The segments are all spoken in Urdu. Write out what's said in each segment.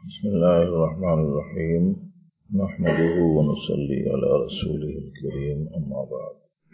بسم الله الرحمن الرحيم نحمده ونصلي على رسوله الكريم اما بعد.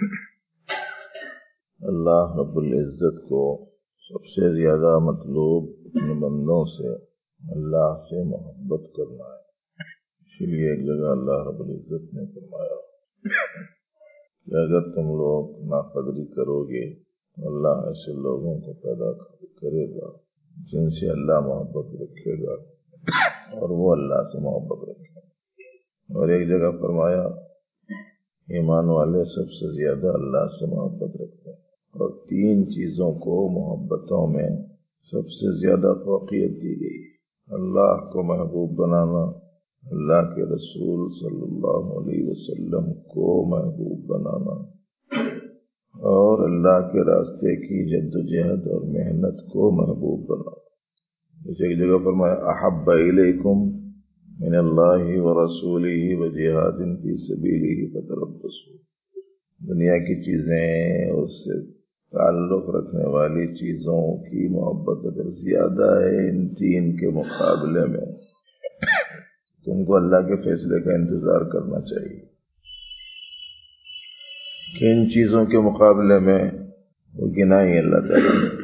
اللہ رب العزت کو سب سے زیادہ مطلوب اپنے بندوں سے اللہ سے محبت کرنا ہے. اسی لیے ایک جگہ اللہ رب العزت نے فرمایا کہ اگر تم لوگ ناقدری کرو گے تو اللہ ایسے لوگوں کو پیدا کرے گا جن سے اللہ محبت رکھے گا اور وہ اللہ سے محبت رکھے. اور ایک جگہ فرمایا ایمان والے سب سے زیادہ اللہ سے محبت رکھتے ہیں. اور تین چیزوں کو محبتوں میں سب سے زیادہ فوقیت دی گئی: اللہ کو محبوب بنانا، اللہ کے رسول صلی اللہ علیہ وسلم کو محبوب بنانا، اور اللہ کے راستے کی جدوجہد اور محنت کو محبوب بنانا. جیسے ایک جگہ فرمایا احب الیکم من اللہ ورسولہ وجہاد فی سبیلہ فتربصوا. دنیا کی چیزیں، اس سے تعلق رکھنے والی چیزوں کی محبت اگر زیادہ ہے ان تین کے مقابلے میں، تم کو اللہ کے فیصلے کا انتظار کرنا چاہیے کہ ان چیزوں کے مقابلے میں وہ گنائی اللہ تعالیٰ نے.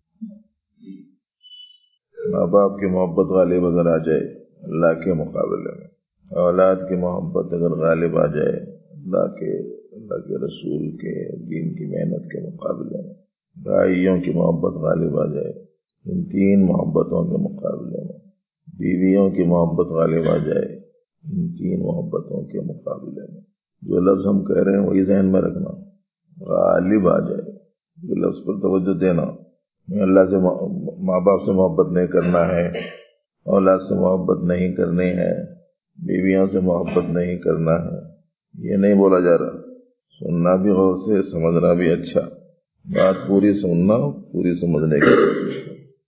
ماں باپ کی محبت غالب اگر آ جائے اللہ کے مقابلے میں، اولاد کی محبت اگر غالب آ جائے اللہ کے رسول کے دین کی محنت کے مقابلے میں، بھائیوں کی محبت غالب آ جائے ان تین محبتوں کے مقابلے میں، بیویوں کی محبت غالب آ جائے ان تین محبتوں کے مقابلے میں، جو لفظ ہم کہہ رہے ہیں وہی ذہن میں رکھنا، غالب آ جائے جو لفظ پر توجہ دینا. اللہ سے ماں باپ سے محبت نہیں کرنا ہے، اولاد سے محبت نہیں کرنی ہے، بیویوں سے محبت نہیں کرنا ہے، یہ نہیں بولا جا رہا. سننا بھی غور سے، سمجھنا بھی اچھا، بات پوری سننا، پوری سمجھنے کی کوشش.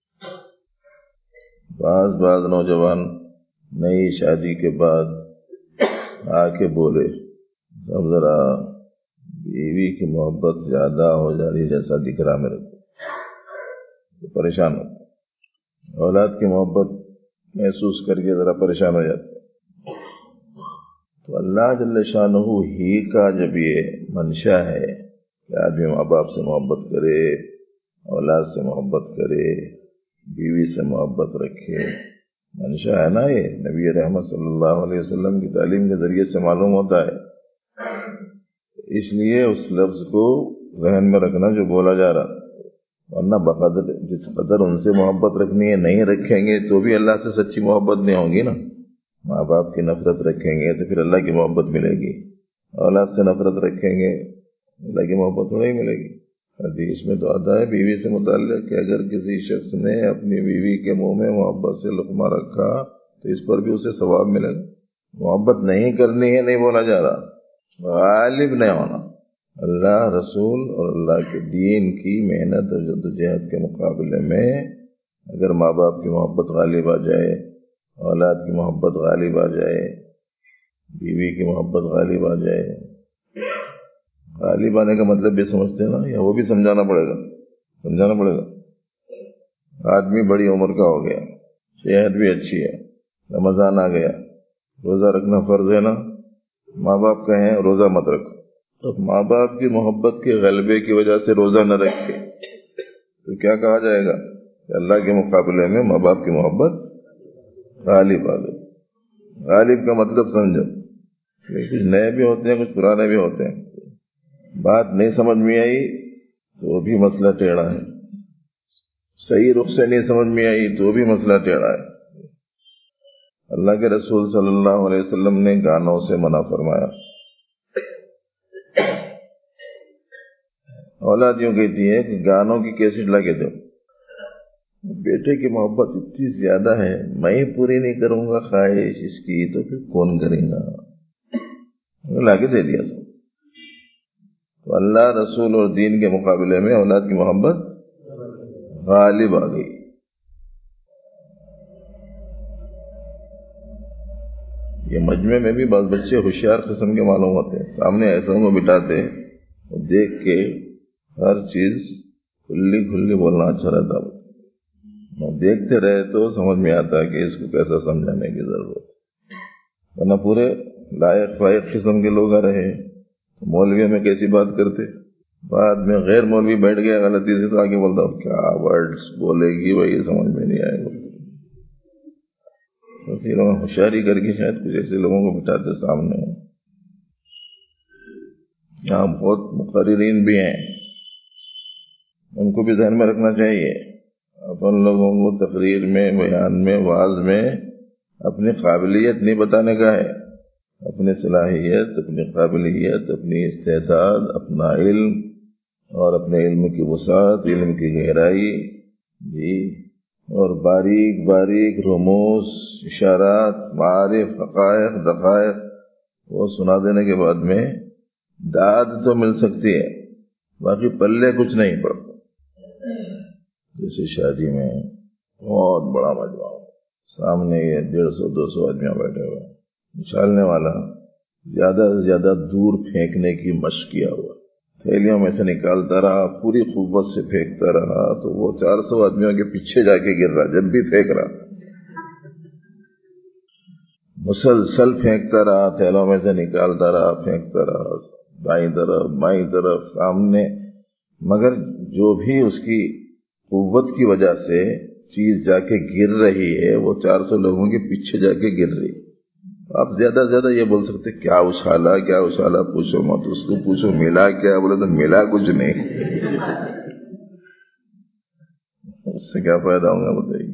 بعض نوجوان نئی شادی کے بعد آ کے بولے اب ذرا بیوی کی محبت زیادہ ہو جا رہی جیسا دکھ رہا میرے کو، تو پریشان ہوتے ہیں. اولاد کی محبت محسوس کر کے ذرا پریشان ہو جاتے ہیں. تو اللہ جل شانہ ہی کا جب یہ منشا ہے کہ آدمی ماں باپ سے محبت کرے، اولاد سے محبت کرے، بیوی سے محبت رکھے، منشا ہے نا، یہ نبی رحمت صلی اللہ علیہ وسلم کی تعلیم کے ذریعے سے معلوم ہوتا ہے. اس لیے اس لفظ کو ذہن میں رکھنا جو بولا جا رہا، ورنہ بقدر جس قدر ان سے محبت رکھنی ہے نہیں رکھیں گے تو بھی اللہ سے سچی محبت نہیں ہوگی نا. ماں باپ کی نفرت رکھیں گے تو پھر اللہ کی محبت ملے گی، اولاد سے نفرت رکھیں گے اللہ کی محبت تھوڑی ملے گی. حدیث میں تو آتا ہے بیوی سے متعلق کہ اگر کسی شخص نے اپنی بیوی کے منہ میں محبت سے لقمہ رکھا تو اس پر بھی اسے ثواب ملے گا. محبت نہیں کرنی ہے نہیں بولا جا رہا، غالب نہیں ہونا. اللہ رسول اور اللہ کے دین کی محنت اور جدوجہد کے مقابلے میں اگر ماں باپ کی محبت غالب آ جائے، اولاد کی محبت غالب آ جائے، بیوی کی محبت غالب آ جائے. غالب آنے کا مطلب یہ سمجھتے ہیں نا، یا وہ بھی سمجھانا پڑے گا. آدمی بڑی عمر کا ہو گیا، صحت بھی اچھی ہے، رمضان آ گیا، روزہ رکھنا فرض ہے نا. ماں باپ کہیں روزہ مت رکھو، تو ماں باپ کی محبت کے غلبے کی وجہ سے روزہ نہ رکھے تو کیا کہا جائے گا کہ اللہ کے مقابلے میں ماں باپ کی محبت غالب آ گئی. غالب کا مطلب سمجھو. کچھ نئے بھی ہوتے ہیں، کچھ پرانے بھی ہوتے ہیں. بات نہیں سمجھ میں آئی تو بھی مسئلہ ٹیڑھا ہے، صحیح رخ سے نہیں سمجھ میں آئی تو بھی مسئلہ ٹیڑھا ہے. اللہ کے رسول صلی اللہ علیہ وسلم نے گانوں سے منع فرمایا. اولاد یوں کہتی ہے کہ گانوں کی کیسٹ لا کے دو. بیٹے کی محبت اتنی زیادہ ہے، میں ہی پوری نہیں کروں گا خواہش اس کی تو پھر کون کرے گا، لا کے دے دیا. تو اللہ رسول اور دین کے مقابلے میں اولاد کی محبت غالب آ گئی. یہ مجمع میں بھی بعض بچے ہوشیار قسم کے معلوم ہوتے ہیں، سامنے ایسوں کو بٹاتے اور دیکھ کے ہر چیز کھلی کھلی بولنا اچھا رہتا. دیکھتے رہے تو سمجھ میں آتا ہے کہ اس کو کیسا سمجھانے کی ضرورت ہے، ورنہ پورے لائق فائق قسم کے لوگ آ رہے ہیں، مولویوں میں کیسی بات کرتے، بعد میں غیر مولوی بیٹھ گیا غلطی سے تو آگے بولتا ہوں کیا ورڈز بولے گی وہی سمجھ میں نہیں آئے گا، اسی لوگ ہوشیاری کر کے شاید کچھ ایسے لوگوں کو بٹھاتے سامنے۔ یہاں بہت مقررین بھی ہیں، ان کو بھی ذہن میں رکھنا چاہیے، اپن لوگوں کو تقریر میں، بیان میں، وعظ میں اپنی قابلیت نہیں بتانے کا ہے، اپنی صلاحیت، اپنی قابلیت، اپنی استعداد، اپنا علم اور اپنے علم کی وسعت، علم کی گہرائی جی، اور باریک باریک رموز، اشارات، معارف، حقائق، دقائق وہ سنا دینے کے بعد میں داد تو مل سکتی ہے، باقی پلے کچھ نہیں پڑتا۔ جیسے شادی میں بہت بڑا مجمع ہو، سامنے یہ 150-200 آدمیاں بیٹھے ہوئے، اچھالنے والا زیادہ سے زیادہ دور پھینکنے کی مشق کیا ہوا، تھیلیوں میں سے نکالتا رہا، پوری قوت سے پھینکتا رہا تو وہ 400 آدمیوں کے پیچھے جا کے گر رہا، جب بھی پھینک رہا مسلسل پھینکتا رہا، تھیلوں میں سے نکالتا رہا، پھینکتا رہا، دائیں طرف بائیں طرف سامنے، مگر جو بھی اس کی قوت کی وجہ سے چیز جا کے گر رہی ہے وہ 400 لوگوں کے پیچھے جا کے گر رہی ہے۔ آپ زیادہ سے زیادہ یہ بول سکتے کیا اچھالا، کیا اچھالا، پوچھو مت، اس کو پوچھو ملا کیا، بولے تو ملا کچھ نہیں، اس سے کیا فائدہ ہوگا بتائیے۔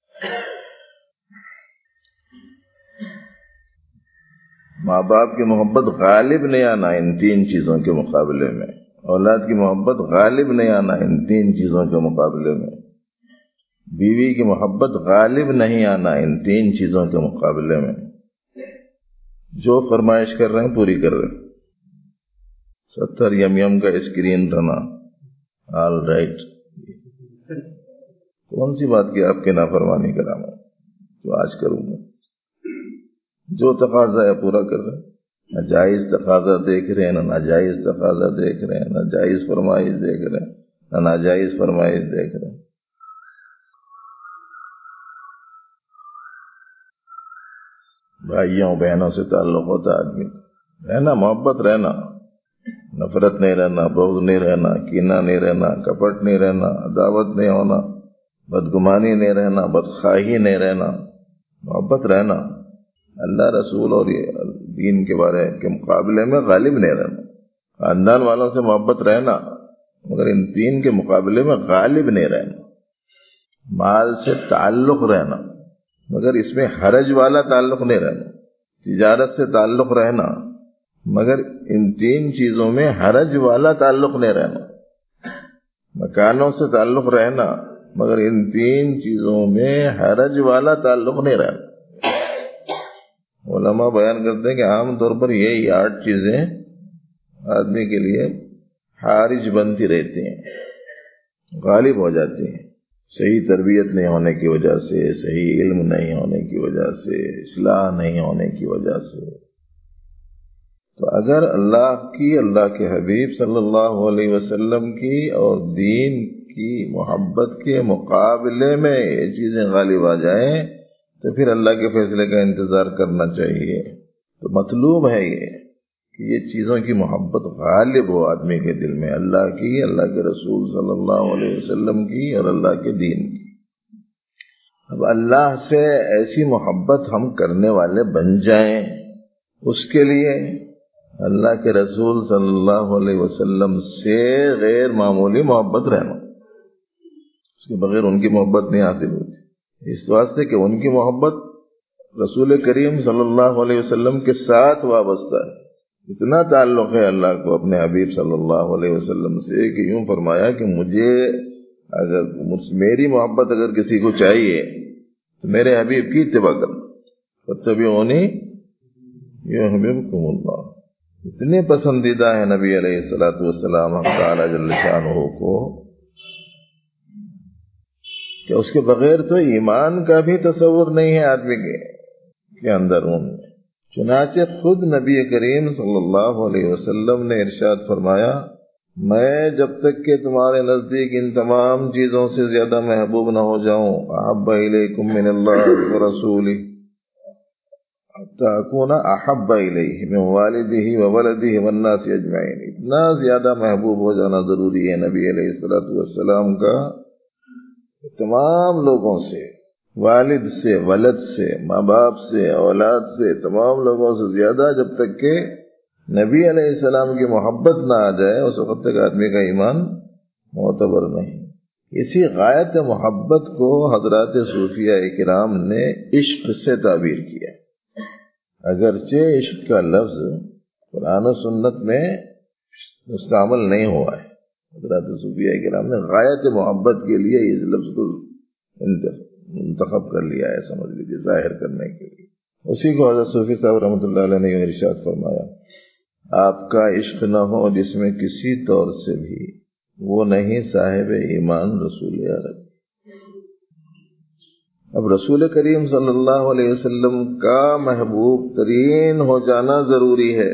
ماں باپ کی محبت غالب نہیں آنا ان 3 چیزوں کے مقابلے میں، اولاد کی محبت غالب نہیں آنا ان 3 چیزوں کے مقابلے میں، بیوی کی محبت غالب نہیں آنا ان 3 چیزوں کے مقابلے میں، جو فرمائش کر رہے ہیں پوری کر رہے ہیں، 70 یم کا اسکرین رہنا، آل رائٹ، کون سی بات کی آپ کے نافرمانی کرا میں جو آج کروں گا، جو تقاضا ہے پورا کر رہے ہیں، نہ جائز تقاضا دیکھ رہے ہیں، نہ ناجائز تقاضا دیکھ رہے ہیں، نہ جائز فرمائش دیکھ رہے ہیں، نہ ناجائز فرمائش دیکھ رہے ہیں۔ بھائیوں بہنوں سے تعلق ہوتا ہے آدمی رہنا، محبت رہنا، نفرت نہیں رہنا، بغض نہیں رہنا، کینہ نہیں رہنا، کپٹ نہیں رہنا، عداوت نہیں ہونا، بدگمانی نہیں رہنا، بدخواہی نہیں رہنا، محبت رہنا، اللہ رسول اور دین کے بارے کے مقابلے میں غالب نہیں رہنا، خاندان والوں سے محبت رہنا مگر ان 3 کے مقابلے میں غالب نہیں رہنا، مال سے تعلق رہنا مگر اس میں حرج والا تعلق نہیں رہنا، تجارت سے تعلق رہنا مگر ان 3 چیزوں میں حرج والا تعلق نہیں رہنا، مکانوں سے تعلق رہنا مگر ان 3 چیزوں میں حرج والا تعلق نہیں رہنا۔ علماء بیان کرتے ہیں کہ عام طور پر یہی 8 چیزیں آدمی کے لیے حارج بنتی رہتی ہیں، غالب ہو جاتی ہیں، صحیح تربیت نہیں ہونے کی وجہ سے، صحیح علم نہیں ہونے کی وجہ سے، اصلاح نہیں ہونے کی وجہ سے۔ تو اگر اللہ کی، اللہ کے حبیب صلی اللہ علیہ وسلم کی اور دین کی محبت کے مقابلے میں یہ چیزیں غالب آ جائیں تو پھر اللہ کے فیصلے کا انتظار کرنا چاہیے۔ تو مطلوب ہے یہ کہ یہ چیزوں کی محبت غالب ہو آدمی کے دل میں، اللہ کی، اللہ کے رسول صلی اللہ علیہ وسلم کی اور اللہ کے دین کی۔ اب اللہ سے ایسی محبت ہم کرنے والے بن جائیں، اس کے لیے اللہ کے رسول صلی اللہ علیہ وسلم سے غیر معمولی محبت رہنا، اس کے بغیر ان کی محبت نہیں حاصل ہوتی۔ اس واسطے کہ ان کی محبت رسول کریم صلی اللہ علیہ وسلم کے ساتھ وابستہ ہے، اتنا تعلق ہے اللہ کو اپنے حبیب صلی اللہ علیہ وسلم سے کہ یوں فرمایا کہ مجھے اگر میری محبت اگر کسی کو چاہیے تو میرے حبیب کی اتباع کرنا، فاتبعونی یحببکم اللہ۔ اتنے پسندیدہ ہے نبی علیہ الصلوۃ والسلام حق تعالی جل شانہ کو کہ اس کے بغیر تو ایمان کا بھی تصور نہیں ہے آدمی کے اندر ان میں۔ چنانچہ خود نبی کریم صلی اللہ علیہ وسلم نے ارشاد فرمایا میں جب تک کہ تمہارے نزدیک ان تمام چیزوں سے زیادہ محبوب نہ ہو جاؤں، احب الیکم من اللہ ورسولہ حتی اکون احب الیہ من والدہ وولدہ والناس اجمعین، اتنا زیادہ محبوب ہو جانا ضروری ہے نبی علیہ الصلوۃ والسلام کا تمام لوگوں سے، والد سے، ولد سے، ماں باپ سے، اولاد سے، تمام لوگوں سے زیادہ، جب تک کہ نبی علیہ السلام کی محبت نہ آ جائے اس وقت تک آدمی کا ایمان معتبر نہیں۔ اسی غایت محبت کو حضرات صوفیہ کرام نے عشق سے تعبیر کیا، اگرچہ عشق کا لفظ قرآن و سنت میں مستعمل نہیں ہوا ہے، حضرات صوفیہ کرام نے غایت محبت کے لیے اس لفظ کو منتخب کر لیا ہے، سمجھ لیجیے، ظاہر کرنے کے لیے۔ اسی کو حضرت صوفی صاحب رحمۃ اللہ علیہ نے ارشاد فرمایا، آپ کا عشق نہ ہو جس میں کسی طور سے بھی وہ نہیں صاحب ایمان رسول عرب۔ اب رسول کریم صلی اللہ علیہ وسلم کا محبوب ترین ہو جانا ضروری ہے،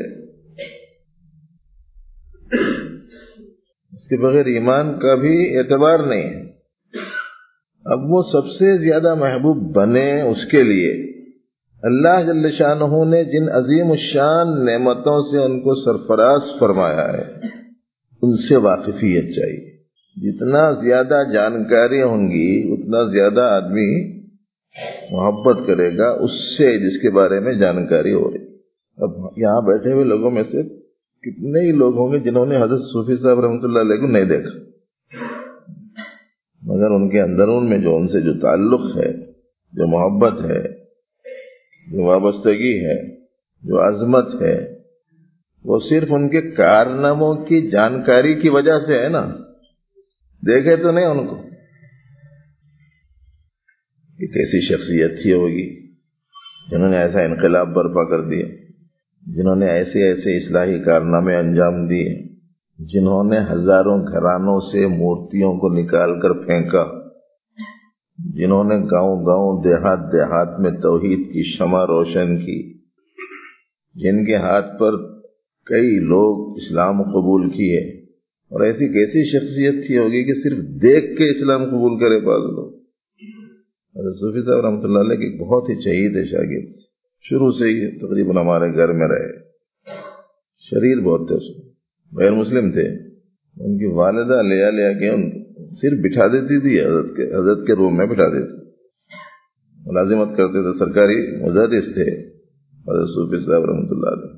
اس کے بغیر ایمان کا بھی اعتبار نہیں ہے۔ اب وہ سب سے زیادہ محبوب بنے، اس کے لیے اللہ جل شانہ نے جن عظیم الشان نعمتوں سے ان کو سرفراز فرمایا ہے ان سے واقفیت چاہیے۔ جتنا زیادہ جانکاری ہوں گی اتنا زیادہ آدمی محبت کرے گا اس سے جس کے بارے میں جانکاری ہو رہی۔ اب یہاں بیٹھے ہوئے لوگوں میں سے کتنے ہی لوگ ہوں گے جنہوں نے حضرت صوفی صاحب رحمۃ اللہ علیہ کو نہیں دیکھا، مگر ان کے اندرون میں جو ان سے جو تعلق ہے، جو محبت ہے، جو وابستگی ہے، جو عظمت ہے، وہ صرف ان کے کارناموں کی جانکاری کی وجہ سے ہے نا، دیکھے تو نہیں ان کو کہ کیسی شخصیت تھی ہوگی جنہوں نے ایسا انقلاب برپا کر دیا، جنہوں نے ایسے ایسے اصلاحی کارنامے انجام دیے، جنہوں نے ہزاروں گھرانوں سے مورتیوں کو نکال کر پھینکا، جنہوں نے گاؤں گاؤں دیہات دیہات میں توحید کی شمع روشن کی، جن کے ہاتھ پر کئی لوگ اسلام قبول کیے، اور ایسی کیسی شخصیت تھی ہوگی کہ صرف دیکھ کے اسلام قبول کرے بعض لوگ۔ حضرت صوفی صاحب رحمۃ اللہ علیہ کے بہت ہی شہید شاگرد، شروع سے ہی تقریباً ہمارے گھر میں رہے، شریر بہت تھے، غیر مسلم تھے، ان کی والدہ لیا کے ان صرف بٹھا دیتی تھی، حضرت کے روم میں بٹھا دیتی، ملازمت کرتے تھے، سرکاری مدرس تھے حضرت صوفی صاحب رحمۃ اللہ علیہ۔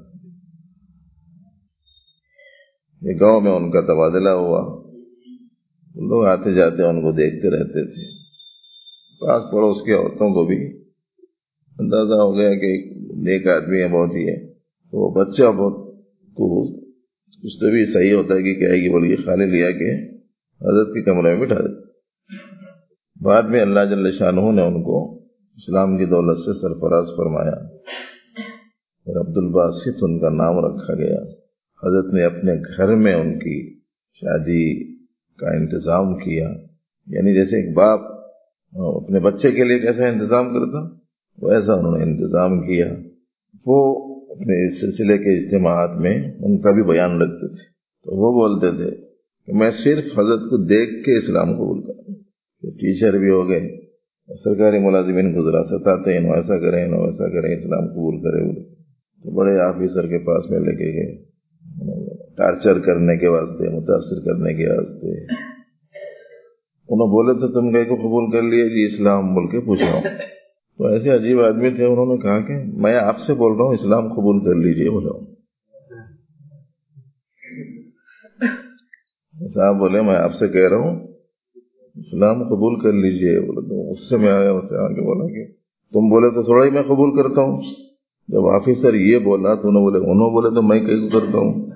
یہ گاؤں میں ان کا تبادلہ ہوا، لوگ آتے جاتے ان کو دیکھتے رہتے تھے، پاس پڑوس کی عورتوں کو بھی اندازہ ہو گیا کہ ایک آدمی ہے، بہت ہی ہے، تو وہ بچہ بہت کو کچھ تو بھی صحیح ہوتا ہے کہ کہے گی، بولیے خالی لیا کہ حضرت کے کمرے میں بٹھا دیتے۔ بعد میں اللہ جل شانہ نے ان کو اسلام کی دولت سے سرفراز فرمایا، اور عبد الباسط ان کا نام رکھا گیا۔ حضرت نے اپنے گھر میں ان کی شادی کا انتظام کیا، یعنی جیسے ایک باپ اپنے بچے کے لیے کیسا انتظام کرتا ویسا انہوں نے انتظام کیا۔ وہ اپنے اس سلسلے کے اجتماعات میں ان کا بھی بیان رکھتے تھے، تو وہ بولتے تھے کہ میں صرف حضرت کو دیکھ کے اسلام قبول کروں، ٹیچر بھی ہو گئے، سرکاری ملازمین گزرا ستاتے ہیں، ایسا کریں ویسا کریں، اسلام قبول کرے، تو بڑے آفیسر کے پاس میں لے کے گئے، ٹارچر کرنے کے واسطے، متاثر کرنے کے واسطے۔ انہوں بولے تو تم گئے کو قبول کر لیے جی اسلام بول کے پوچھ رہا ہوں، تو ایسے عجیب آدمی تھے، انہوں نے کہا کہ میں آپ سے بول رہا ہوں اسلام قبول کر لیجئے، بولا صاحب بولے میں آپ سے کہہ رہا ہوں اسلام قبول کر لیجئے، بولے تو اس سے میں آیا، اس سے آگے بولا کہ تم بولے تو تھوڑا ہی میں قبول کرتا ہوں، جب آفیسر یہ بولا تو انہوں بولے تو میں کہیں کو کرتا ہوں،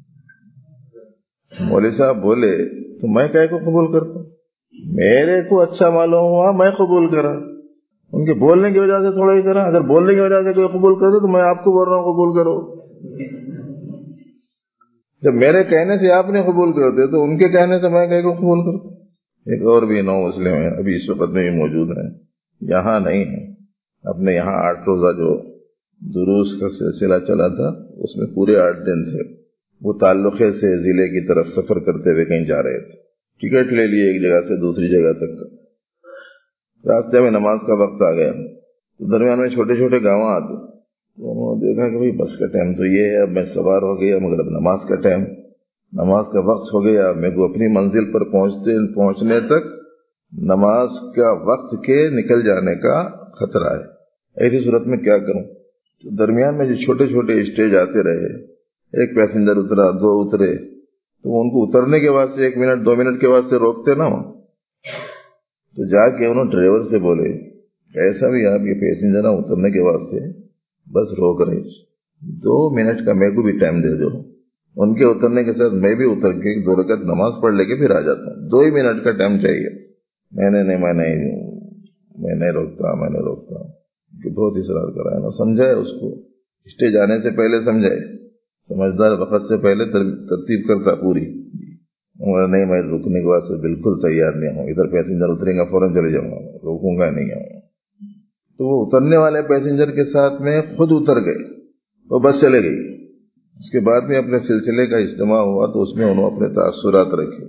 مولوی صاحب بولے تو میں کہیں کو قبول کرتا ہوں، میرے کو اچھا معلوم ہوا میں قبول کرا، ان کے بولنے کی وجہ سے تھوڑا ہی کرا، اگر بولنے کی وجہ سے کوئی قبول کر دے تو میں آپ کو بول رہا ہوں قبول کرو، جب میرے کہنے سے آپ نے قبول کرتے تو ان کے کہنے سے میں کہیں کو قبول کرتا۔ ایک اور بھی نو مسلم ہیں، ابھی اس وقت میں بھی موجود ہیں، یہاں نہیں ہیں، اپنے یہاں 8 روزہ جو دروس کا سلسلہ چلا تھا اس میں پورے 8 دن تھے، وہ تعلقے سے ضلع کی طرف سفر کرتے ہوئے کہیں جا رہے تھے، ٹکٹ لے لیے ایک جگہ سے دوسری جگہ تک، راستے میں نماز کا وقت آ گیا، تو درمیان میں چھوٹے چھوٹے گاؤں آتے، تو انہوں نے دیکھا کہ بھئی بس کا ٹائم تو یہ ہے، اب میں سوار ہو گیا، مگر اب نماز کا ٹائم، نماز کا وقت ہو گیا، میرے کو اپنی منزل پر پہنچنے تک نماز کا وقت کے نکل جانے کا خطرہ ہے، ایسی صورت میں کیا کروں؟ تو درمیان میں جو چھوٹے چھوٹے اسٹیج آتے رہے، ایک پیسنجر اترا، دو اترے، تو ان کو اترنے کے واسطے 1 منٹ 2 منٹ کے واسطے روکتے نا، تو جا کے انہوں ڈرائیور سے بولے ایسا بھی آپ یہ پیسنجر نہ اترنے کے واسطے بس روک رہے 2 منٹ کا میرے کو بھی ٹائم دے دو، ان کے اترنے کے ساتھ میں بھی اتر کے 2 رکعت نماز پڑھ لے کے پھر آ جاتا ہوں، 2 ہی منٹ کا ٹائم چاہیے۔ میں نہیں روکتا کہ بہت اصرار کرا ہے نا، سمجھائے اس کو، اسٹیج آنے سے پہلے سمجھائے، سمجھدار وقت سے پہلے ترتیب کرتا پوری، نہیں میں رکنے کے واسطے بالکل تیار نہیں ہوں، ادھر پیسنجر اترے گا فوراً چلے جاؤں گا، روکوں گا نہیں ہوں۔ تو وہ اترنے والے پیسنجر کے ساتھ میں خود اتر گئے، وہ بس چلے گئی۔ اس کے بعد میں اپنے سلسلے کا اجتماع ہوا تو اس میں انہوں اپنے تاثرات رکھے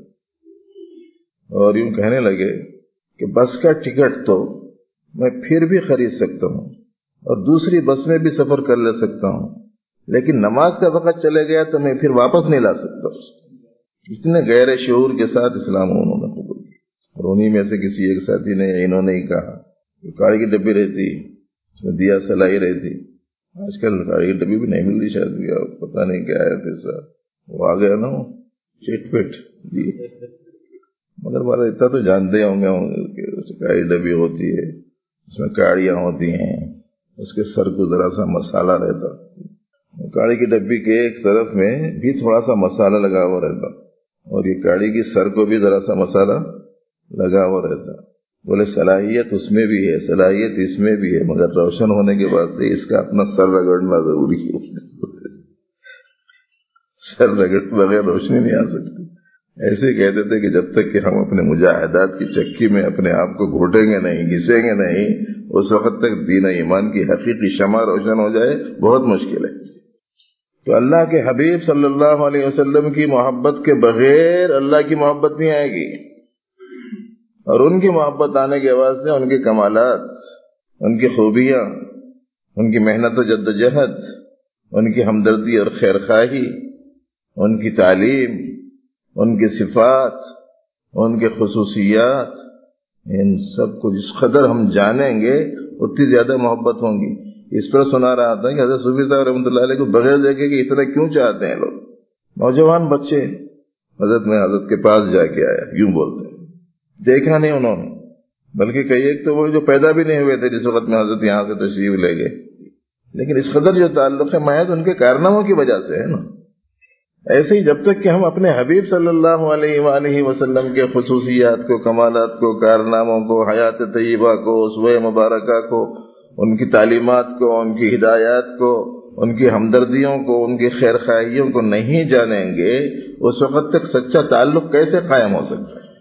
اور یوں کہنے لگے کہ بس کا ٹکٹ تو میں پھر بھی خرید سکتا ہوں اور دوسری بس میں بھی سفر کر لے سکتا ہوں، لیکن نماز کا وقت چلے گیا تو میں پھر واپس نہیں لا سکتا۔ اتنے غیر شعور کے ساتھ اسلام انہوں نے قبول کیا۔ اور انہی میں سے کسی ایک ساتھی نے انہوں نے ہی کہا کہ کاڑی کی ڈبی رہتی، اس میں دیا سلائی رہتی، آج کل کاڑی کی ڈبی بھی نہیں مل رہی، شاید پتہ نہیں کیا ہے پیسہ وہ آ گیا نا چٹ پٹ جی، مگر ہمارا اتنا تو جانتے ہوں گے کہ کاڑی ڈبی ہوتی ہے، اس میں کاڑیاں ہوتی ہیں، اس کے سر کو ذرا سا مسالہ رہتا، کاڑی کی ڈبی کے ایک طرف میں بھی تھوڑا سا مسالہ لگا ہوا رہتا، اور یہ کاڑی کی سر کو بھی ذرا سا مسالہ لگا ہوا رہتا۔ بولے صلاحیت اس میں بھی ہے، صلاحیت اس میں بھی ہے، مگر روشن ہونے کے بعد اس کا اپنا سر رگڑنا ضروری ہے، سر رگڑ بغیر روشنی نہیں آ سکتی۔ ایسے کہتے تھے کہ جب تک کہ ہم اپنے مجاہدات کی چکی میں اپنے آپ کو گھوٹیں گے نہیں، گھسیں گے نہیں، اس وقت تک دین ایمان کی حقیقی شمع روشن ہو جائے بہت مشکل ہے۔ تو اللہ کے حبیب صلی اللہ علیہ وسلم کی محبت کے بغیر اللہ کی محبت نہیں آئے گی، اور ان کی محبت آنے کے واسطے ان کے کمالات، ان کی خوبیاں، ان کی محنت و جد و جہد، ان کی ہمدردی اور خیرخواہی، ان کی تعلیم، ان کی صفات، ان کے خصوصیات، ان سب کو جس قدر ہم جانیں گے اتنی زیادہ محبت ہوں گی۔ اس پر سنا رہا تھا کہ حضرت صوفی صاحب رحمۃ اللہ علیہ کو بغیر دیکھے کہ اتنا کیوں چاہتے ہیں لوگ، نوجوان بچے، حضرت کے پاس جا کے آیا، یوں بولتے ہیں، دیکھا نہیں انہوں نے، بلکہ کئی ایک تو وہ جو پیدا بھی نہیں ہوئے تھے جس وقت میں حضرت یہاں سے تشریف لے گئے، لیکن اس قدر جو تعلق ہے محض ان کے کارناموں کی وجہ سے ہے نا۔ ایسے ہی جب تک کہ ہم اپنے حبیب صلی اللہ علیہ وآلہ وسلم کے خصوصیات کو، کمالات کو، کارناموں کو، حیات طیبہ کو، اسوہ مبارکہ کو، ان کی تعلیمات کو، ان کی ہدایات کو، ان کی ہمدردیوں کو، ان کی خیرخواہیوں کو نہیں جانیں گے، اس وقت تک سچا تعلق کیسے قائم ہو سکتا ہے؟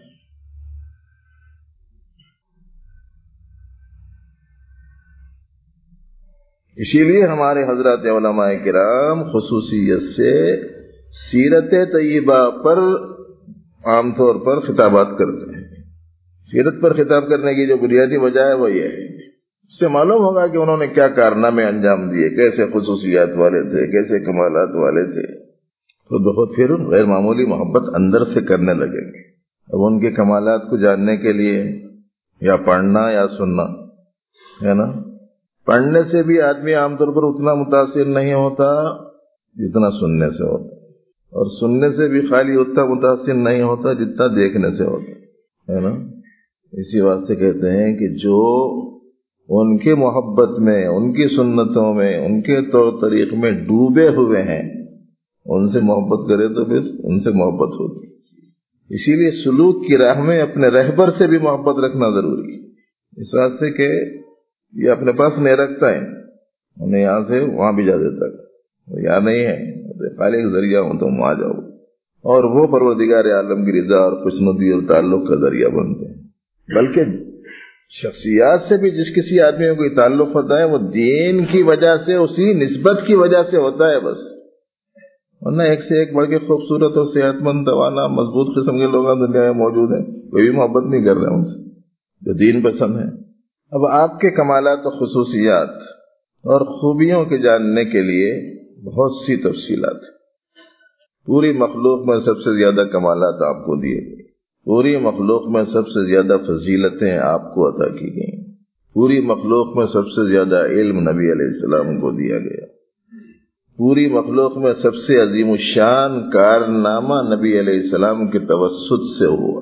اسی لیے ہمارے حضرات علماء کرام خصوصیت سے سیرت طیبہ پر عام طور پر خطابات کرتے ہیں۔ سیرت پر خطاب کرنے کی جو بنیادی وجہ ہے وہ یہ ہے، اس سے معلوم ہوگا کہ انہوں نے کیا کارنامے انجام دیے، کیسے خصوصیات والے تھے، کیسے کمالات والے تھے، خود بخود پھر غیر معمولی محبت اندر سے کرنے لگیں گے۔ اب ان کے کمالات کو جاننے کے لیے یا پڑھنا یا سننا ہے نا، پڑھنے سے بھی آدمی عام طور پر اتنا متاثر نہیں ہوتا جتنا سننے سے ہوتا، اور سننے سے بھی خالی اتنا متاثر نہیں ہوتا جتنا دیکھنے سے ہوتا ہے نا۔ اسی واسطے کہتے ہیں کہ جو ان کی محبت میں، ان کی سنتوں میں، ان کے طور طریق میں ڈوبے ہوئے ہیں، ان سے محبت کرے تو پھر ان سے محبت ہوتی۔ اسی لیے سلوک کی راہ میں اپنے رہبر سے بھی محبت رکھنا ضروری ہے، اس واسطے کہ یہ اپنے پاس نہیں رکھتا ہے، انہیں یہاں سے وہاں بھی جا دیتا ہے، یہاں نہیں ہے، خالی ایک ذریعہ ہوں تم وہاں جاؤ، اور وہ پروردگار عالم کی رضا اور خوشنودی اور تعلق کا ذریعہ بنتے ہیں۔ بلکہ شخصیات سے بھی جس کسی آدمی کو کوئی تعلق ہوتا ہے وہ دین کی وجہ سے، اسی نسبت کی وجہ سے ہوتا ہے بس، ورنہ ایک سے ایک بڑھ کے خوبصورت اور صحت مند توانا مضبوط قسم کے لوگ دنیا میں موجود ہیں، کوئی بھی محبت نہیں کر رہے ان سے جو دین پسند ہے۔ اب آپ کے کمالات و خصوصیات اور خوبیوں کے جاننے کے لیے بہت سی تفصیلات، پوری مخلوق میں سب سے زیادہ کمالات آپ کو دیے گئے، پوری مخلوق میں سب سے زیادہ فضیلتیں آپ کو عطا کی گئیں، پوری مخلوق میں سب سے زیادہ علم نبی علیہ السلام کو دیا گیا، پوری مخلوق میں سب سے عظیم الشان کارنامہ نبی علیہ السلام کے توسط سے ہوا۔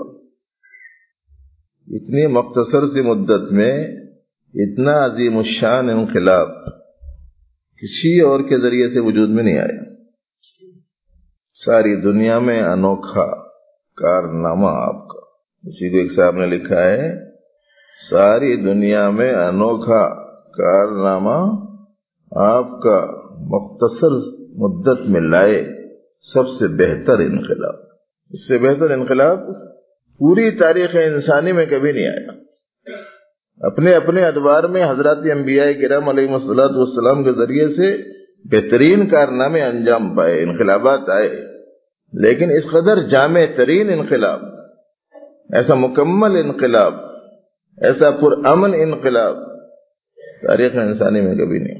اتنی مختصر سی مدت میں اتنا عظیم الشان انقلاب کسی اور کے ذریعے سے وجود میں نہیں آیا۔ ساری دنیا میں انوکھا کارنامہ آپ کا، اسی کو ایک صاحب نے لکھا ہے، ساری دنیا میں انوکھا کارنامہ آپ کا مختصر مدت میں لائے سب سے بہتر انقلاب۔ اس سے بہتر انقلاب پوری تاریخ انسانی میں کبھی نہیں آیا۔ اپنے اپنے ادوار میں حضرات انبیاء کرام علیہ الصلوۃ والسلام کے ذریعے سے بہترین کارنامے انجام پائے، انقلابات آئے، لیکن اس قدر جامع ترین انقلاب، ایسا مکمل انقلاب، ایسا پرامن انقلاب تاریخ انسانی میں کبھی نہیں۔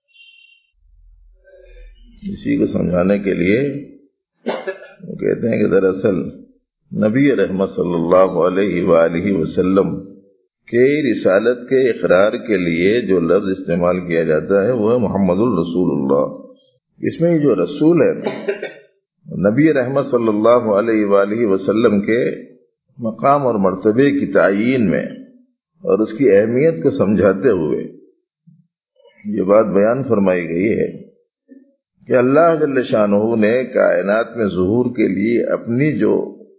اسی کو سمجھانے کے لیے وہ کہتے ہیں کہ دراصل نبی رحمت صلی اللہ علیہ وآلہ وسلم کے رسالت کے اقرار کے لیے جو لفظ استعمال کیا جاتا ہے وہ ہے محمد الرسول اللہ۔ اس میں جو رسول ہے نبی رحمت صلی اللہ علیہ وآلہ وسلم کے مقام اور مرتبے کی تعیین میں اور اس کی اہمیت کو سمجھاتے ہوئے یہ بات بیان فرمائی گئی ہے کہ اللہ جل شانہ نے کائنات میں ظہور کے لیے اپنی جو